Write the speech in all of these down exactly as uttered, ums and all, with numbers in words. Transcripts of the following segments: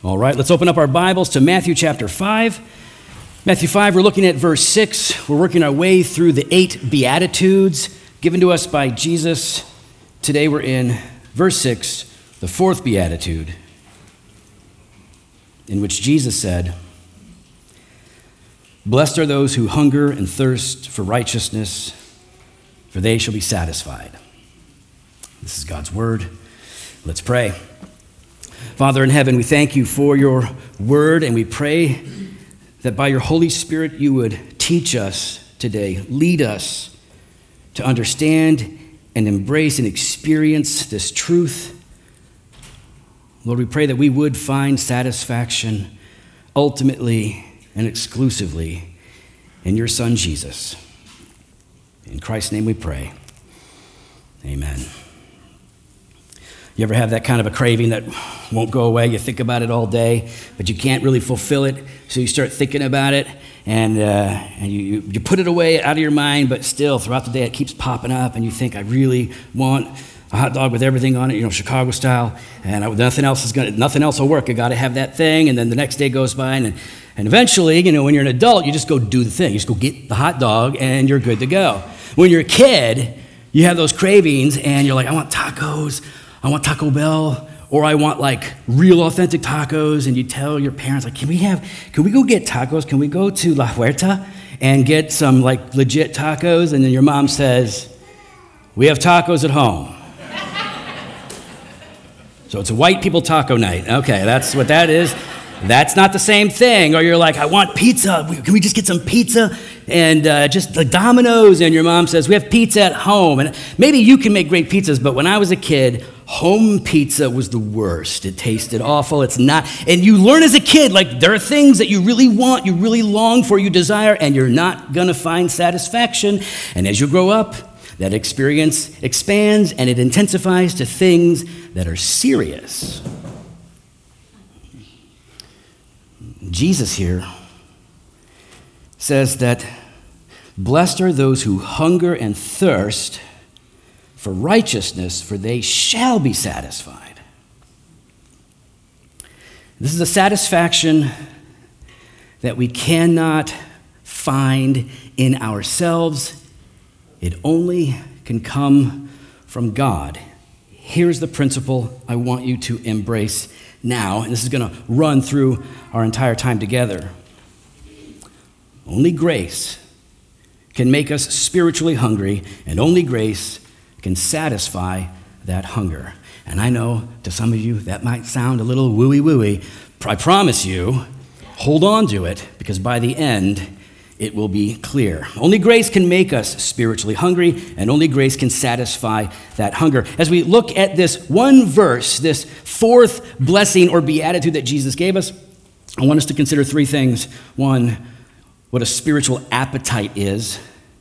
All right, let's open up our Bibles to Matthew chapter five. Matthew five, we're looking at verse six. We're working our way through the eight Beatitudes given to us by Jesus. Today we're in verse six, the fourth Beatitude, in which Jesus said, "Blessed are those who hunger and thirst for righteousness, for they shall be satisfied." This is God's word. Let's pray. Father in heaven, we thank you for your word, and we pray that by your Holy Spirit you would teach us today, lead us to understand and embrace and experience this truth. Lord, we pray that we would find satisfaction ultimately and exclusively in your Son, Jesus. In Christ's name we pray. Amen. You ever have that kind of a craving that won't go away? You think about it all day, but you can't really fulfill it, so you start thinking about it, and, uh, and you, you put it away out of your mind, but still, throughout the day, it keeps popping up, and you think, I really want a hot dog with everything on it, you know, Chicago style, and I, nothing else is gonna, nothing else will work. I got to have that thing, and then the next day goes by, and and eventually, you know, when you're an adult, you just go do the thing. You just go get the hot dog, and you're good to go. When you're a kid, you have those cravings, and you're like, I want tacos, I want Taco Bell, or I want like real authentic tacos, and you tell your parents, like, can we have, can we go get tacos? Can we go to La Huerta and get some like legit tacos? And then your mom says, we have tacos at home. So it's a white people taco night. Okay, that's what that is. That's not the same thing. Or you're like, I want pizza. Can we just get some pizza? And uh, just like Domino's, and your mom says, we have pizza at home. And maybe you can make great pizzas, but when I was a kid, home pizza was the worst. It tasted awful. It's not. And you learn as a kid, like there are things that you really want, you really long for, you desire, and you're not going to find satisfaction. And as you grow up, that experience expands and it intensifies to things that are serious. Jesus here says that blessed are those who hunger and thirst for righteousness, for they shall be satisfied. This is a satisfaction that we cannot find in ourselves. It only can come from God. Here's the principle I want you to embrace now, and this is going to run through our entire time together. Only grace can make us spiritually hungry, and only grace can satisfy that hunger. And I know to some of you that might sound a little wooey-wooey. I promise you, hold on to it, because by the end, it will be clear. Only grace can make us spiritually hungry, and only grace can satisfy that hunger. As we look at this one verse, this fourth blessing or beatitude that Jesus gave us, I want us to consider three things. One, what a spiritual appetite is.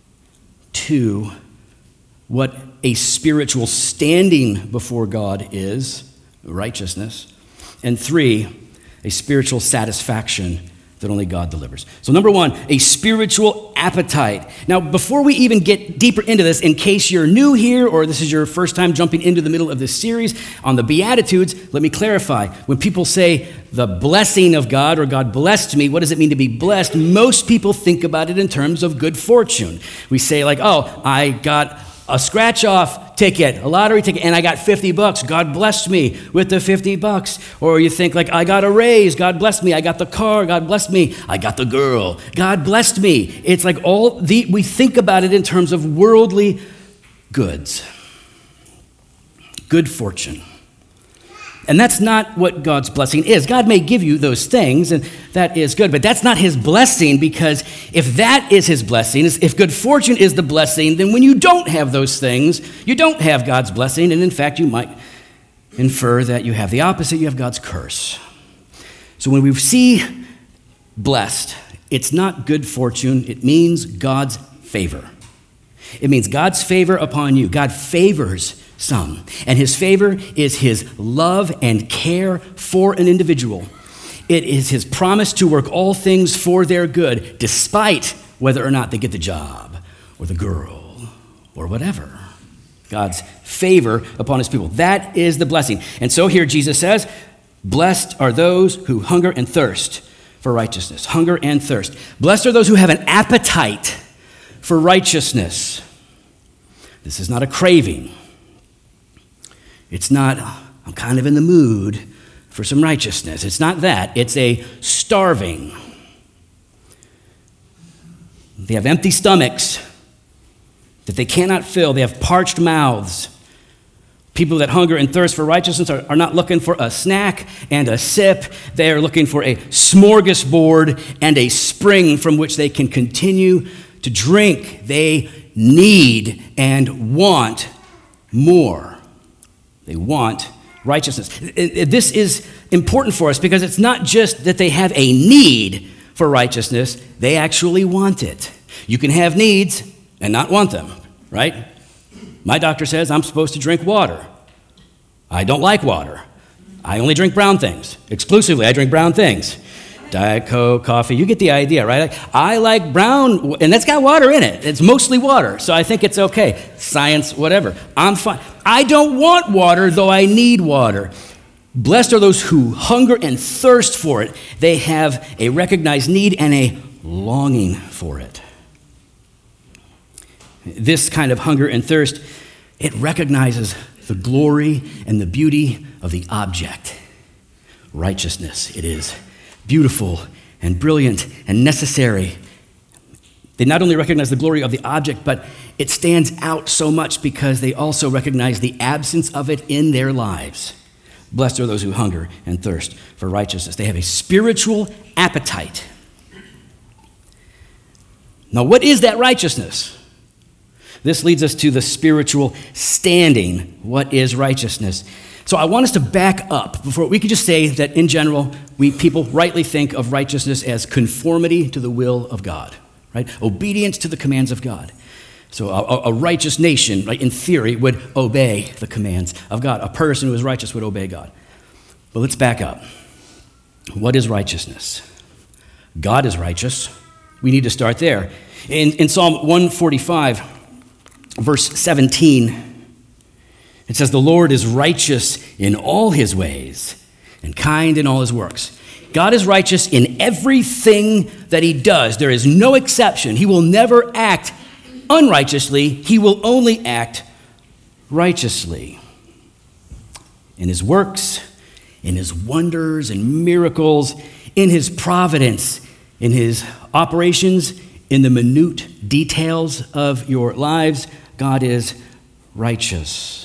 Two, what a spiritual standing before God is, righteousness. And three, a spiritual satisfaction that only God delivers. So number one, a spiritual appetite. Now, before we even get deeper into this, in case you're new here or this is your first time jumping into the middle of this series on the Beatitudes, let me clarify. When people say the blessing of God or God blessed me, what does it mean to be blessed? Most people think about it in terms of good fortune. We say like, oh, I got a scratch-off ticket, a lottery ticket, and I got fifty bucks. God blessed me with the fifty bucks. Or you think like, I got a raise. God blessed me. I got the car. God blessed me. I got the girl. God blessed me. It's like all the, we think about it in terms of worldly goods. Good fortune. And that's not what God's blessing is. God may give you those things, and that is good, but that's not his blessing, because if that is his blessing, if good fortune is the blessing, then when you don't have those things, you don't have God's blessing, and in fact, you might infer that you have the opposite, you have God's curse. So when we see blessed, it's not good fortune, it means God's favor. It means God's favor upon you. God favors some. And his favor is his love and care for an individual. It is his promise to work all things for their good, despite whether or not they get the job or the girl or whatever. God's favor upon his people. That is the blessing. And so here Jesus says, Blessed are those who hunger and thirst for righteousness. Hunger and thirst. Blessed are those who have an appetite for righteousness. This is not a craving. It's not, I'm kind of in the mood for some righteousness. It's not that. It's a starving. They have empty stomachs that they cannot fill. They have parched mouths. People that hunger and thirst for righteousness are, are not looking for a snack and a sip. They are looking for a smorgasbord and a spring from which they can continue to drink. They need and want more. They want righteousness. This is important for us because it's not just that they have a need for righteousness, they actually want it. You can have needs and not want them, right? My doctor says I'm supposed to drink water. I don't like water. I only drink brown things. Exclusively, I drink brown things. Diet Coke, coffee, you get the idea, right? I like brown, and that's got water in it. It's mostly water, so I think it's okay. Science, whatever. I'm fine. I don't want water, though I need water. Blessed are those who hunger and thirst for it. They have a recognized need and a longing for it. This kind of hunger and thirst, it recognizes the glory and the beauty of the object. Righteousness, it is beautiful and brilliant and necessary. They not only recognize the glory of the object, but it stands out so much because they also recognize the absence of it in their lives. Blessed are those who hunger and thirst for righteousness. They have a spiritual appetite. Now, what is that righteousness? This leads us to the spiritual standing. What is righteousness? So I want us to back up before we could just say that in general, we people rightly think of righteousness as conformity to the will of God, right? Obedience to the commands of God. So a, a righteous nation, right, in theory, would obey the commands of God. A person who is righteous would obey God. But let's back up. What is righteousness? God is righteous. We need to start there. In, in Psalm one forty-five, verse seventeen, it says, "The Lord is righteous in all his ways and kind in all his works." God is righteous in everything that he does. There is no exception. He will never act unrighteously. He will only act righteously. In his works, in his wonders and miracles, in his providence, in his operations, in the minute details of your lives, God is righteous.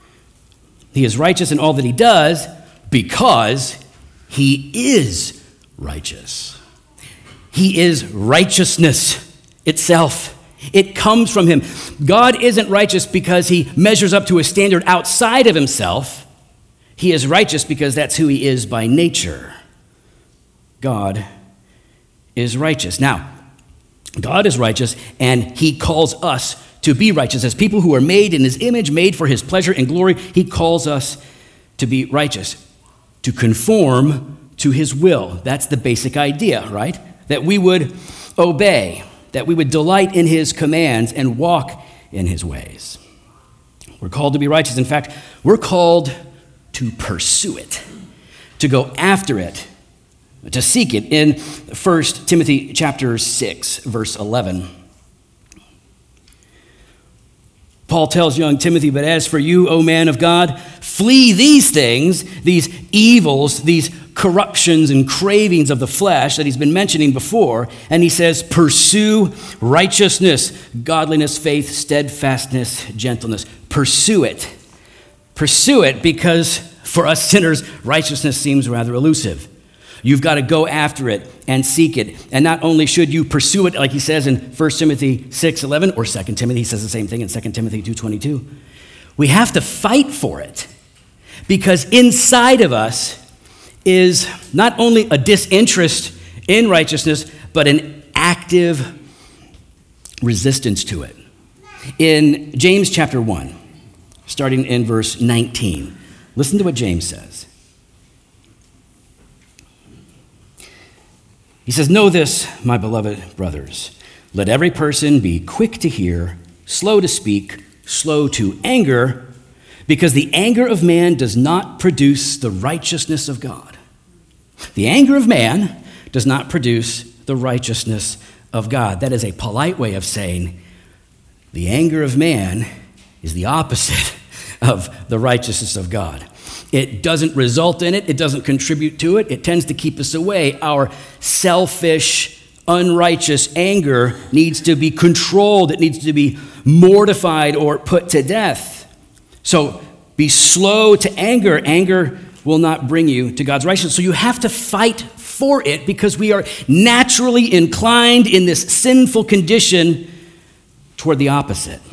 He is righteous in all that he does because he is righteous. He is righteousness itself. It comes from him. God isn't righteous because he measures up to a standard outside of himself. He is righteous because that's who he is by nature. God is righteous. Now, God is righteous, and he calls us to be righteous. As people who are made in his image, made for his pleasure and glory, he calls us to be righteous, to conform to his will. That's the basic idea, right? That we would obey, that we would delight in his commands and walk in his ways. We're called to be righteous. In fact, we're called to pursue it, to go after it, to seek it. In First Timothy chapter six, verse eleven, Paul tells young Timothy, "But as for you, O man of God, flee these things, these evils, these corruptions and cravings of the flesh," that he's been mentioning before. And he says, "Pursue righteousness, godliness, faith, steadfastness, gentleness." Pursue it. Pursue it because for us sinners, righteousness seems rather elusive. You've got to go after it and seek it. And not only should you pursue it, like he says in First Timothy six eleven, or Second Timothy, he says the same thing in Second Timothy two twenty-two. We have to fight for it because inside of us is not only a disinterest in righteousness, but an active resistance to it. In James chapter one, starting in verse nineteen, listen to what James says. He says, "Know this, my beloved brothers. Let every person be quick to hear, slow to speak, slow to anger, because the anger of man does not produce the righteousness of God. The anger of man does not produce the righteousness of God. That is a polite way of saying the anger of man is the opposite of the righteousness of God. It doesn't result in it. It doesn't contribute to it. It tends to keep us away. Our selfish, unrighteous anger needs to be controlled. It needs to be mortified or put to death. So be slow to anger. Anger will not bring you to God's righteousness. So you have to fight for it because we are naturally inclined in this sinful condition toward the opposite.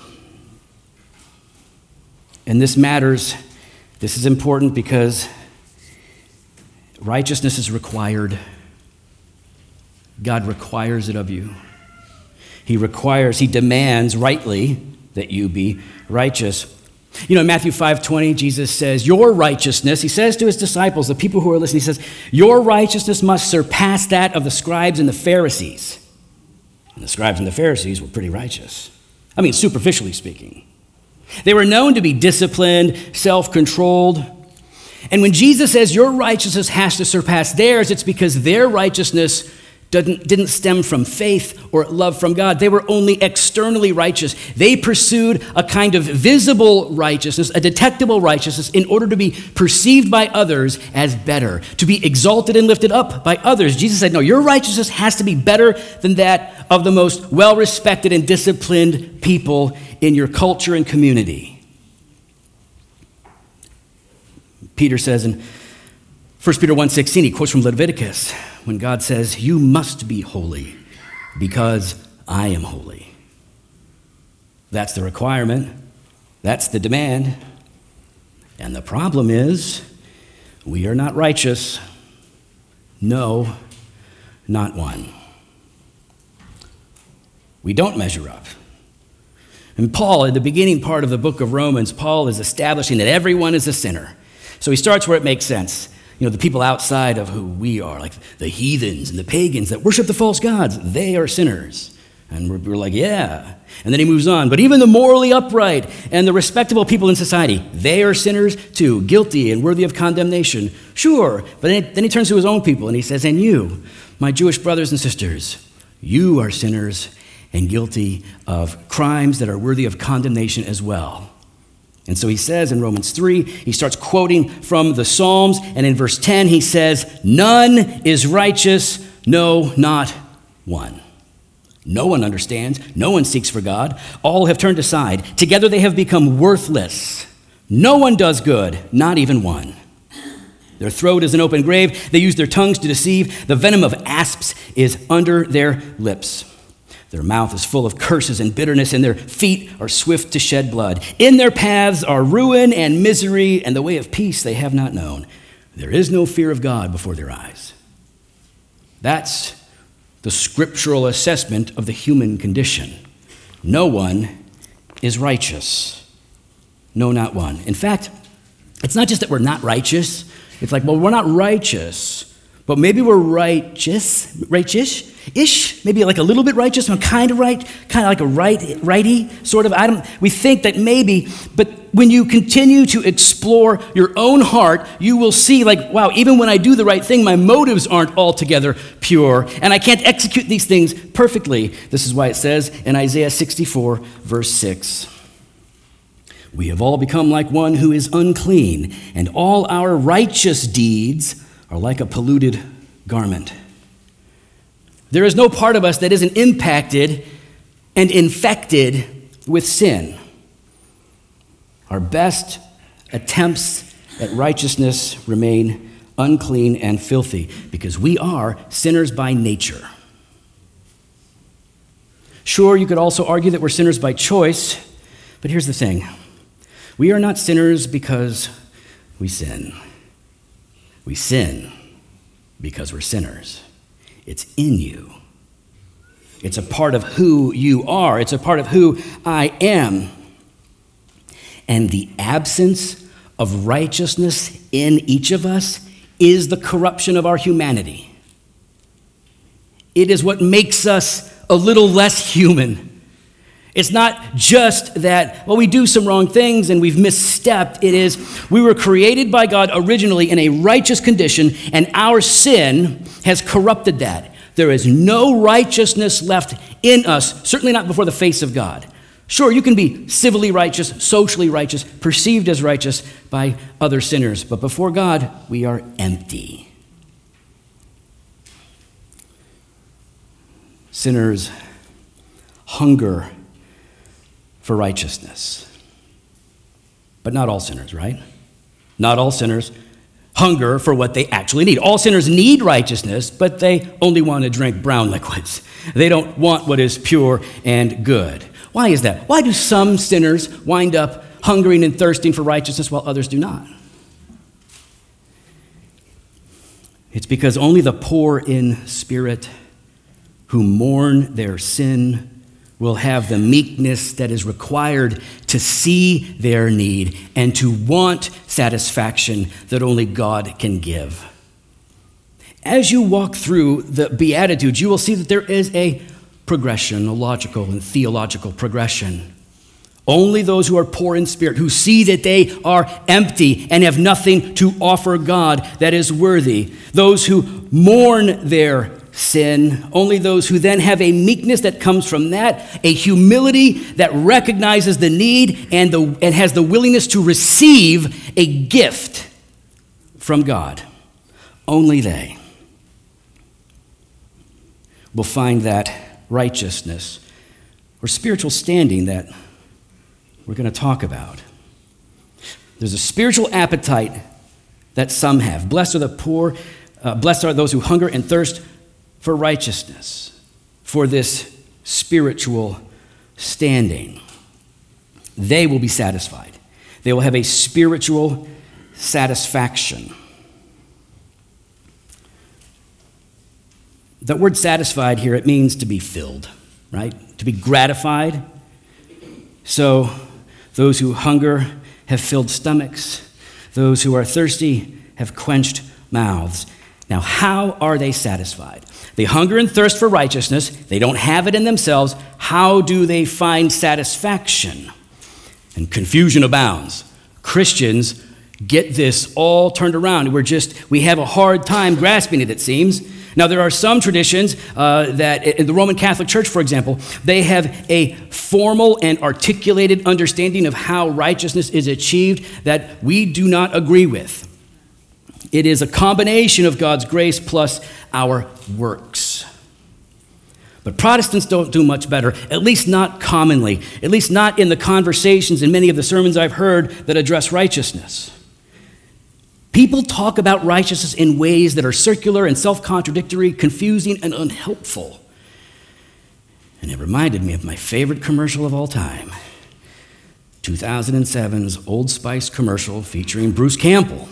And this matters. This is important because righteousness is required. God requires it of you. He requires, he demands rightly that you be righteous. You know, in Matthew five twenty, Jesus says, your righteousness, he says to his disciples, the people who are listening, he says, your righteousness must surpass that of the scribes and the Pharisees. And the scribes and the Pharisees were pretty righteous. I mean, superficially speaking. They were known to be disciplined, self-controlled. And when Jesus says your righteousness has to surpass theirs, it's because their righteousness didn't, didn't stem from faith or love from God. They were only externally righteous. They pursued a kind of visible righteousness, a detectable righteousness, in order to be perceived by others as better, to be exalted and lifted up by others. Jesus said, no, your righteousness has to be better than that of the most well-respected and disciplined people in your culture and community. Peter says in First Peter one sixteen, he quotes from Leviticus, when God says, you must be holy because I am holy. That's the requirement. That's the demand. And the problem is, we are not righteous. No, not one. We don't measure up. And Paul, in the beginning part of the book of Romans, Paul is establishing that everyone is a sinner. So he starts where it makes sense. You know, the people outside of who we are, like the heathens and the pagans that worship the false gods, they are sinners. And we're, we're like, yeah. And then he moves on. But even the morally upright and the respectable people in society, they are sinners too, guilty and worthy of condemnation. Sure. But then, then he turns to his own people and he says, and you, my Jewish brothers and sisters, you are sinners and guilty of crimes that are worthy of condemnation as well. And so he says in Romans three, he starts quoting from the Psalms, and in verse ten he says, none is righteous, no, not one. No one understands, no one seeks for God. All have turned aside. Together they have become worthless. No one does good, not even one. Their throat is an open grave. They use their tongues to deceive. The venom of asps is under their lips. Their mouth is full of curses and bitterness, and their feet are swift to shed blood. In their paths are ruin and misery, and the way of peace they have not known. There is no fear of God before their eyes. That's the scriptural assessment of the human condition. No one is righteous. No, not one. In fact, it's not just that we're not righteous. It's like, well, we're not righteous, but maybe we're righteous, righteous. Ish, maybe like a little bit righteous, I'm kind of right, kind of like a right, righty sort of. I don't. We think that maybe, but when you continue to explore your own heart, you will see, like, wow, even when I do the right thing, my motives aren't altogether pure, and I can't execute these things perfectly. This is why it says in Isaiah sixty-four, verse six, we have all become like one who is unclean, and all our righteous deeds are like a polluted garment. There is no part of us that isn't impacted and infected with sin. Our best attempts at righteousness remain unclean and filthy because we are sinners by nature. Sure, you could also argue that we're sinners by choice, but here's the thing. We are not sinners because we sin. We sin because we're sinners. It's in you. It's a part of who you are. It's a part of who I am. And the absence of righteousness in each of us is the corruption of our humanity. It is what makes us a little less human. It's not just that, well, we do some wrong things and we've misstepped. It is, we were created by God originally in a righteous condition, and our sin has corrupted that. There is no righteousness left in us, certainly not before the face of God. Sure, you can be civilly righteous, socially righteous, perceived as righteous by other sinners, but before God, we are empty. Sinners hunger for righteousness. But not all sinners, right? Not all sinners hunger for what they actually need. All sinners need righteousness, but they only want to drink brown liquids. They don't want what is pure and good. Why is that? Why do some sinners wind up hungering and thirsting for righteousness while others do not? It's because only the poor in spirit who mourn their sin will have the meekness that is required to see their need and to want satisfaction that only God can give. As you walk through the Beatitudes, you will see that there is a progression, a logical and theological progression. Only those who are poor in spirit, who see that they are empty and have nothing to offer God that is worthy, those who mourn their sin, only those who then have a meekness that comes from that, a humility that recognizes the need and, the, and has the willingness to receive a gift from God. Only they will find that righteousness or spiritual standing that we're going to talk about. There's a spiritual appetite that some have. Blessed are the poor, uh, blessed are those who hunger and thirst for righteousness, for this spiritual standing. They will be satisfied. They will have a spiritual satisfaction. The word satisfied here, it means to be filled, right? To be gratified. So those who hunger have filled stomachs. Those who are thirsty have quenched mouths. Now, how are they satisfied? They hunger and thirst for righteousness. They don't have it in themselves. How do they find satisfaction? And confusion abounds. Christians get this all turned around. We're just, we have a hard time grasping it, it seems. Now, there are some traditions uh, that, in the Roman Catholic Church, for example, they have a formal and articulated understanding of how righteousness is achieved that we do not agree with. It is a combination of God's grace plus our works. But Protestants don't do much better, at least not commonly, at least not in the conversations in many of the sermons I've heard that address righteousness. People talk about righteousness in ways that are circular and self-contradictory, confusing and unhelpful. And it reminded me of my favorite commercial of all time, two thousand seven's Old Spice commercial featuring Bruce Campbell.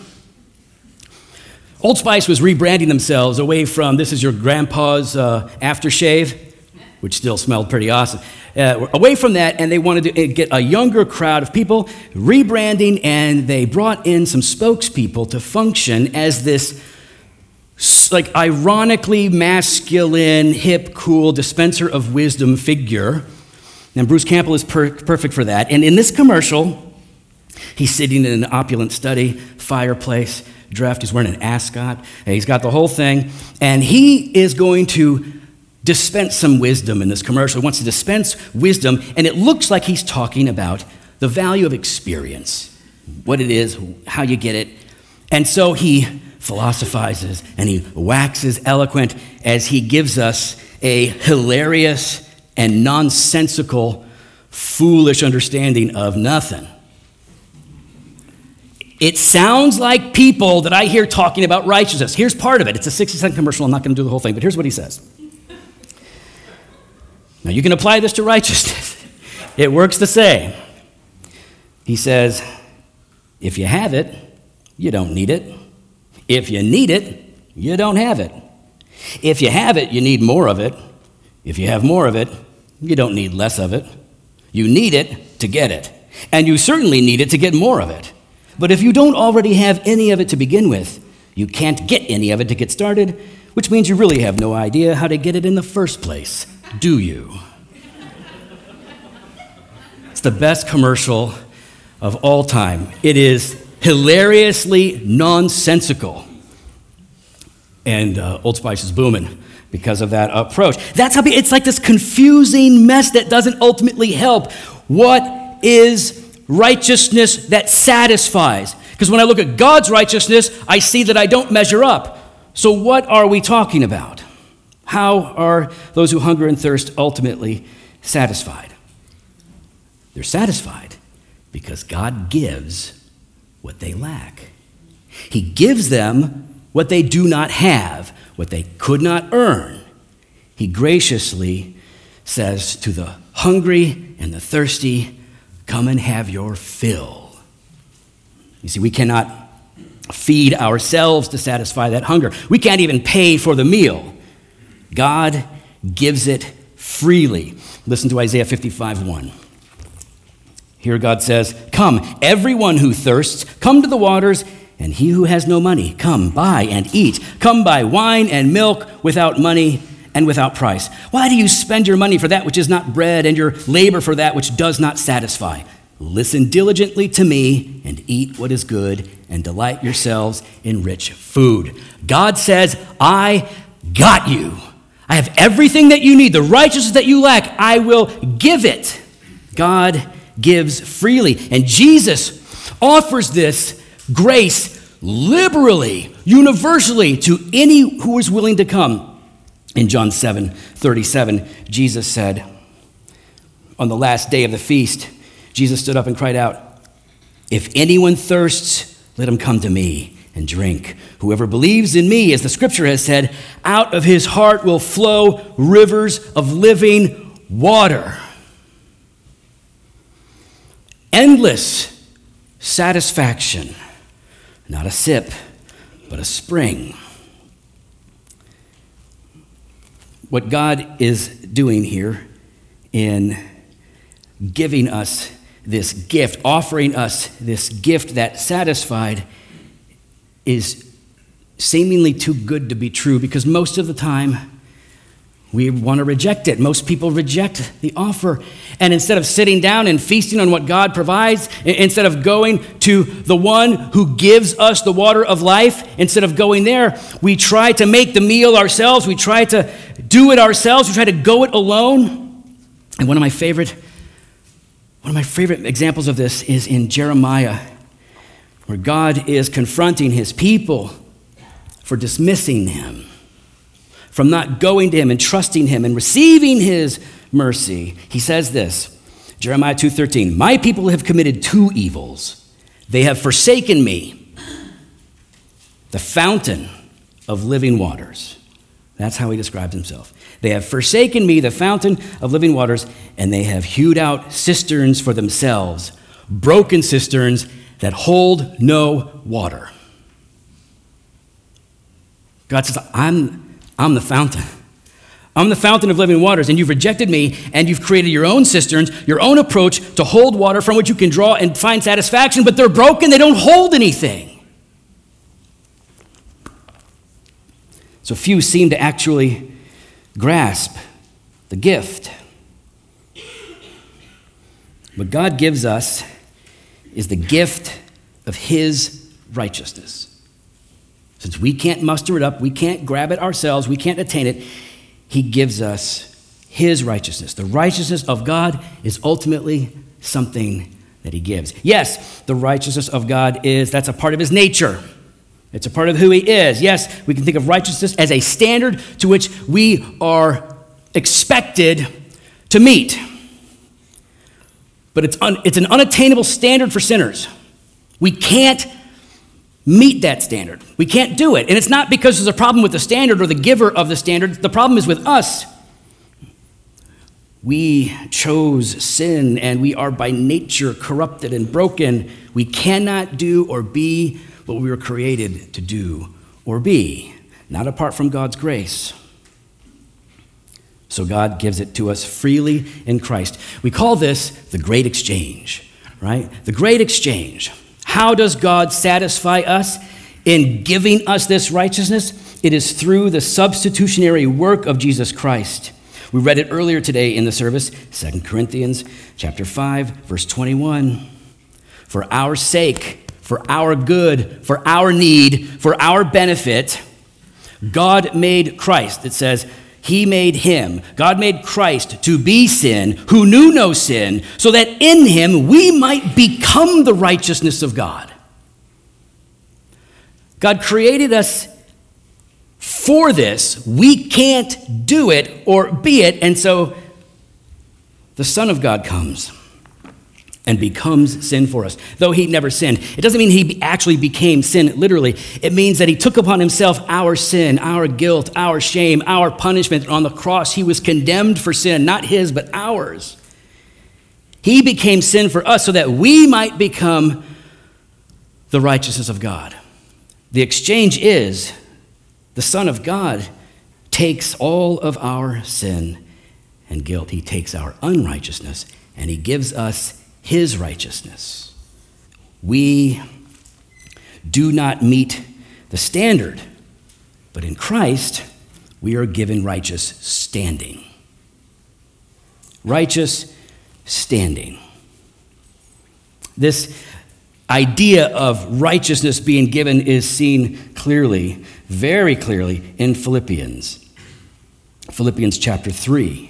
Old Spice was rebranding themselves away from, this is your grandpa's uh, aftershave, which still smelled pretty awesome, uh, away from that, and they wanted to get a younger crowd of people rebranding, and they brought in some spokespeople to function as this like ironically masculine, hip, cool dispenser of wisdom figure. And Bruce Campbell is per- perfect for that. And in this commercial, he's sitting in an opulent study, fireplace, dressed, he's wearing an ascot, he's got the whole thing, and he is going to dispense some wisdom in this commercial. He wants to dispense wisdom, and it looks like he's talking about the value of experience, what it is, how you get it. And so he philosophizes and he waxes eloquent as he gives us a hilarious and nonsensical, foolish understanding of nothing. It sounds like people that I hear talking about righteousness. Here's part of it. It's a sixty-second commercial. I'm not going to do the whole thing, but here's what he says. Now, you can apply this to righteousness. It works the same. He says, if you have it, you don't need it. If you need it, you don't have it. If you have it, you need more of it. If you have more of it, you don't need less of it. You need it to get it. And you certainly need it to get more of it. But if you don't already have any of it to begin with, you can't get any of it to get started, which means you really have no idea how to get it in the first place, do you? It's the best commercial of all time. It is hilariously nonsensical. And uh, Old Spice is booming because of that approach. That's how it's like this confusing mess that doesn't ultimately help. What is righteousness that satisfies? Because when I look at God's righteousness, I see that I don't measure up. So what are we talking about? How are those who hunger and thirst ultimately satisfied? They're satisfied because God gives what they lack. He gives them what they do not have, what they could not earn. He graciously says to the hungry and the thirsty, come and have your fill. You see, we cannot feed ourselves to satisfy that hunger. We can't even pay for the meal. God gives it freely. Listen to Isaiah fifty-five one. Here God says, come, everyone who thirsts, come to the waters, and he who has no money, come, buy and eat. Come buy wine and milk without money and without price. Why do you spend your money for that which is not bread, and your labor for that which does not satisfy? Listen diligently to me and eat what is good, and delight yourselves in rich food. God says, I got you. I have everything that you need. The righteousness that you lack, I will give it. God gives freely. And Jesus offers this grace liberally, universally to any who is willing to come. In John seven thirty-seven, Jesus said, on the last day of the feast, Jesus stood up and cried out, if anyone thirsts, let him come to me and drink. Whoever believes in me, as the scripture has said, out of his heart will flow rivers of living water. Endless satisfaction, not a sip, but a spring. What God is doing here in giving us this gift, offering us this gift that satisfied, is seemingly too good to be true, because most of the time we want to reject it. Most people reject the offer. And instead of sitting down and feasting on what God provides, instead of going to the one who gives us the water of life, instead of going there, we try to make the meal ourselves. We try to do it ourselves. We try to go it alone. And one of my favorite, one of my favorite examples of this is in Jeremiah, where God is confronting his people for dismissing him, from not going to him and trusting him and receiving his mercy. He says this, Jeremiah two thirteen, my people have committed two evils. They have forsaken me, the fountain of living waters. That's how he describes himself. They have forsaken me, the fountain of living waters, and they have hewed out cisterns for themselves, broken cisterns that hold no water. God says, I'm I'm the fountain. I'm the fountain of living waters, and you've rejected me, and you've created your own cisterns, your own approach to hold water from which you can draw and find satisfaction, but they're broken, they don't hold anything. So few seem to actually grasp the gift. What God gives us is the gift of his righteousness. Since we can't muster it up, we can't grab it ourselves, we can't attain it, he gives us his righteousness. The righteousness of God is ultimately something that he gives. Yes, the righteousness of God is, that's a part of his nature. It's a part of who he is. Yes, we can think of righteousness as a standard to which we are expected to meet. But it's, un, it's an unattainable standard for sinners. We can't meet that standard. We can't do it. And it's not because there's a problem with the standard or the giver of the standard. The problem is with us. We chose sin, and we are by nature corrupted and broken. We cannot do or be what we were created to do or be, not apart from God's grace. So God gives it to us freely in Christ. We call this the great exchange, right? The great exchange. How does God satisfy us in giving us this righteousness? It is through the substitutionary work of Jesus Christ. We read it earlier today in the service, Second Corinthians chapter five, verse twenty-one. For our sake, for our good, for our need, for our benefit, God made Christ. It says, he made him. God made Christ to be sin, who knew no sin, so that in him we might become the righteousness of God. God created us for this. We can't do it or be it, and so the Son of God comes and becomes sin for us. Though he never sinned, it doesn't mean he actually became sin literally. It means that he took upon himself our sin, our guilt, our shame, our punishment. On the cross, he was condemned for sin, not his, but ours. He became sin for us so that we might become the righteousness of God. The exchange is the Son of God takes all of our sin and guilt. He takes our unrighteousness and he gives us his righteousness. We do not meet the standard, but in Christ, we are given righteous standing. Righteous standing. This idea of righteousness being given is seen clearly, very clearly, in Philippians. Philippians chapter three.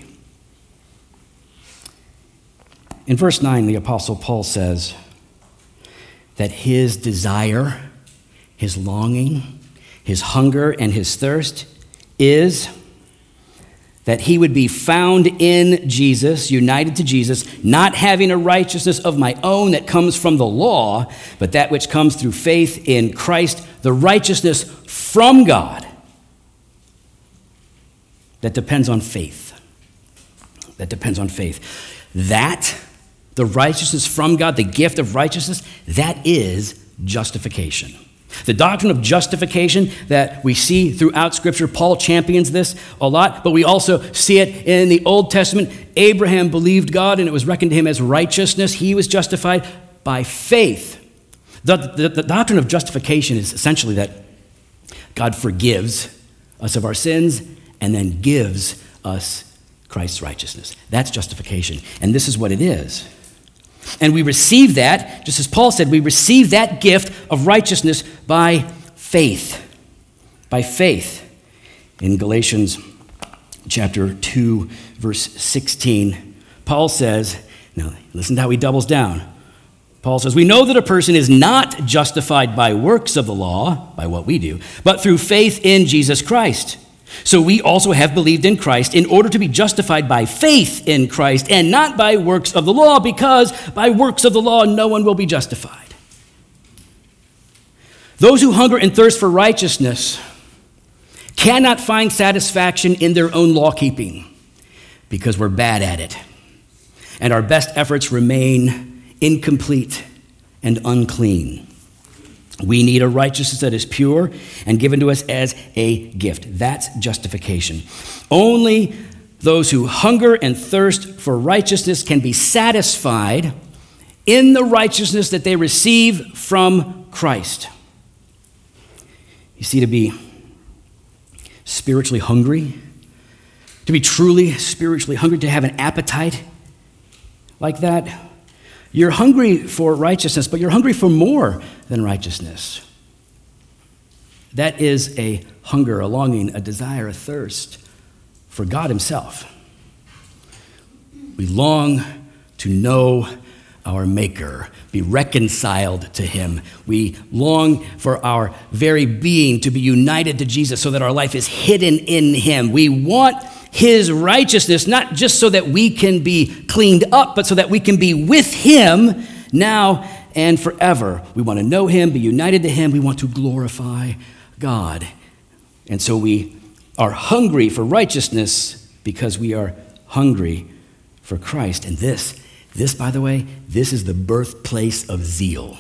In verse nine, the Apostle Paul says that his desire, his longing, his hunger, and his thirst is that he would be found in Jesus, united to Jesus, not having a righteousness of my own that comes from the law, but that which comes through faith in Christ, the righteousness from God that depends on faith. That depends on faith. That The righteousness from God, the gift of righteousness, that is justification. The doctrine of justification that we see throughout Scripture, Paul champions this a lot, but we also see it in the Old Testament. Abraham believed God and it was reckoned to him as righteousness. He was justified by faith. The, the, the doctrine of justification is essentially that God forgives us of our sins and then gives us Christ's righteousness. That's justification. And this is what it is. And we receive that, just as Paul said, we receive that gift of righteousness by faith. By faith. In Galatians chapter two, verse sixteen, Paul says, now listen to how he doubles down. Paul says, we know that a person is not justified by works of the law, by what we do, but through faith in Jesus Christ. So we also have believed in Christ in order to be justified by faith in Christ and not by works of the law, because by works of the law no one will be justified. Those who hunger and thirst for righteousness cannot find satisfaction in their own law keeping because we're bad at it. And our best efforts remain incomplete and unclean. We need a righteousness that is pure and given to us as a gift. That's justification. Only those who hunger and thirst for righteousness can be satisfied in the righteousness that they receive from Christ. You see, to be spiritually hungry, to be truly spiritually hungry, to have an appetite like that, you're hungry for righteousness, but you're hungry for more than righteousness. That is a hunger, a longing, a desire, a thirst for God himself. We long to know our Maker, be reconciled to him. We long for our very being to be united to Jesus so that our life is hidden in him. We want his righteousness, not just so that we can be cleaned up, but so that we can be with him now and forever. We want to know him, be united to him. We want to glorify God. And so we are hungry for righteousness because we are hungry for Christ. And this, this, by the way, this is the birthplace of zeal.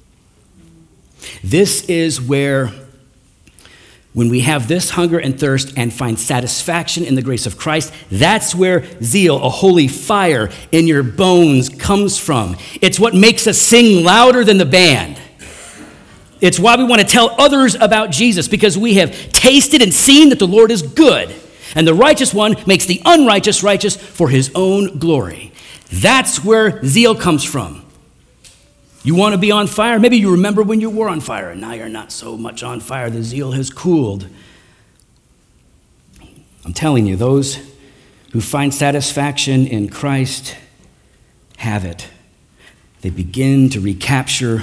This is where, when we have this hunger and thirst and find satisfaction in the grace of Christ, that's where zeal, a holy fire in your bones, comes from. It's what makes us sing louder than the band. It's why we want to tell others about Jesus, because we have tasted and seen that the Lord is good. And the righteous one makes the unrighteous righteous for his own glory. That's where zeal comes from. You want to be on fire? Maybe you remember when you were on fire, and now you're not so much on fire. The zeal has cooled. I'm telling you, those who find satisfaction in Christ have it. They begin to recapture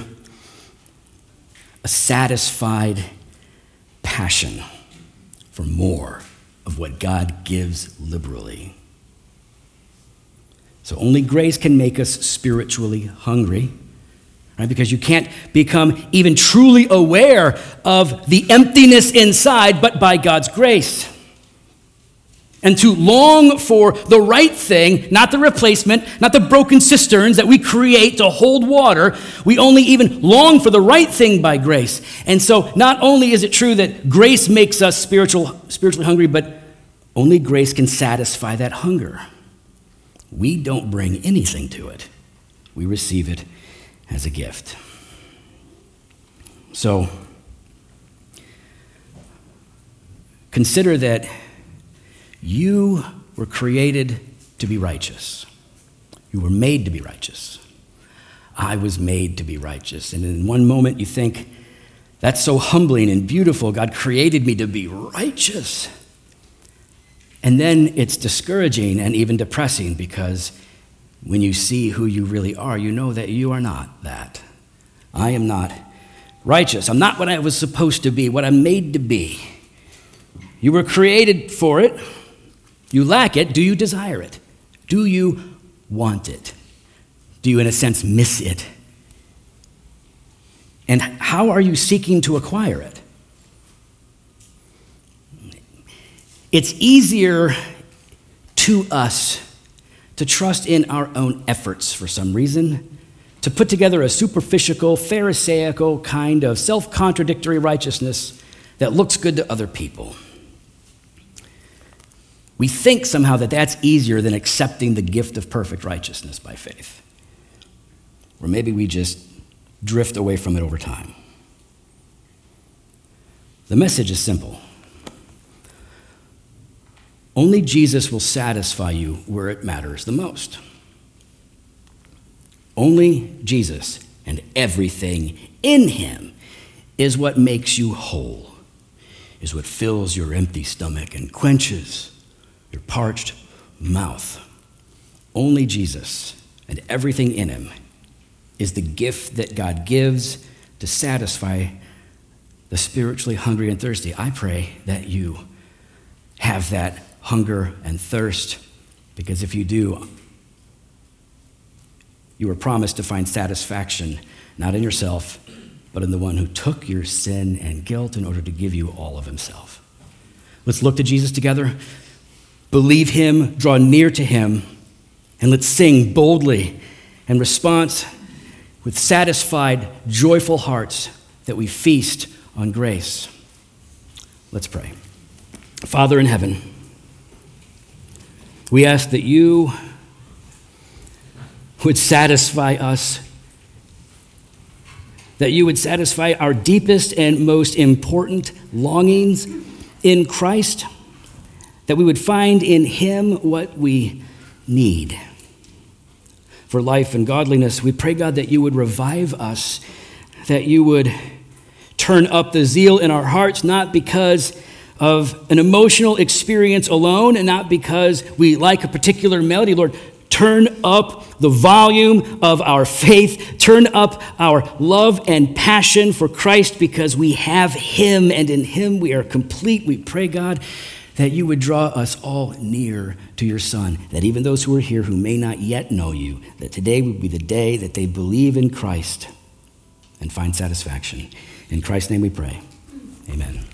a satisfied passion for more of what God gives liberally. So only grace can make us spiritually hungry, right? Because you can't become even truly aware of the emptiness inside, but by God's grace. And to long for the right thing, not the replacement, not the broken cisterns that we create to hold water. We only even long for the right thing by grace. And so not only is it true that grace makes us spiritual, spiritually hungry, but only grace can satisfy that hunger. We don't bring anything to it. We receive it as a gift. So consider that you were created to be righteous. You were made to be righteous. I was made to be righteous. And in one moment you think, that's so humbling and beautiful. God created me to be righteous. And then it's discouraging and even depressing, because when you see who you really are, you know that you are not that. I am not righteous. I'm not what I was supposed to be, what I'm made to be. You were created for it. You lack it. Do you desire it? Do you want it? Do you, in a sense, miss it? And how are you seeking to acquire it? It's easier to us to trust in our own efforts for some reason, to put together a superficial, pharisaical kind of self-contradictory righteousness that looks good to other people. We think somehow that that's easier than accepting the gift of perfect righteousness by faith. Or maybe we just drift away from it over time. The message is simple. Only Jesus will satisfy you where it matters the most. Only Jesus and everything in him is what makes you whole, is what fills your empty stomach and quenches your parched mouth. Only Jesus and everything in him is the gift that God gives to satisfy the spiritually hungry and thirsty. I pray that you have that hunger and thirst, because if you do, you were promised to find satisfaction not in yourself, but in the one who took your sin and guilt in order to give you all of himself. Let's look to Jesus together. Believe him, draw near to him, and let's sing boldly in response with satisfied, joyful hearts that we feast on grace. Let's pray. Father in heaven, we ask that you would satisfy us, that you would satisfy our deepest and most important longings in Christ, that we would find in him what we need for life and godliness. We pray, God, that you would revive us, that you would turn up the zeal in our hearts, not because of an emotional experience alone and not because we like a particular melody. Lord, turn up the volume of our faith, turn up our love and passion for Christ, because we have him and in him we are complete. We pray, God, that you would draw us all near to your Son, that even those who are here who may not yet know you, that today would be the day that they believe in Christ and find satisfaction. In Christ's name we pray. Amen.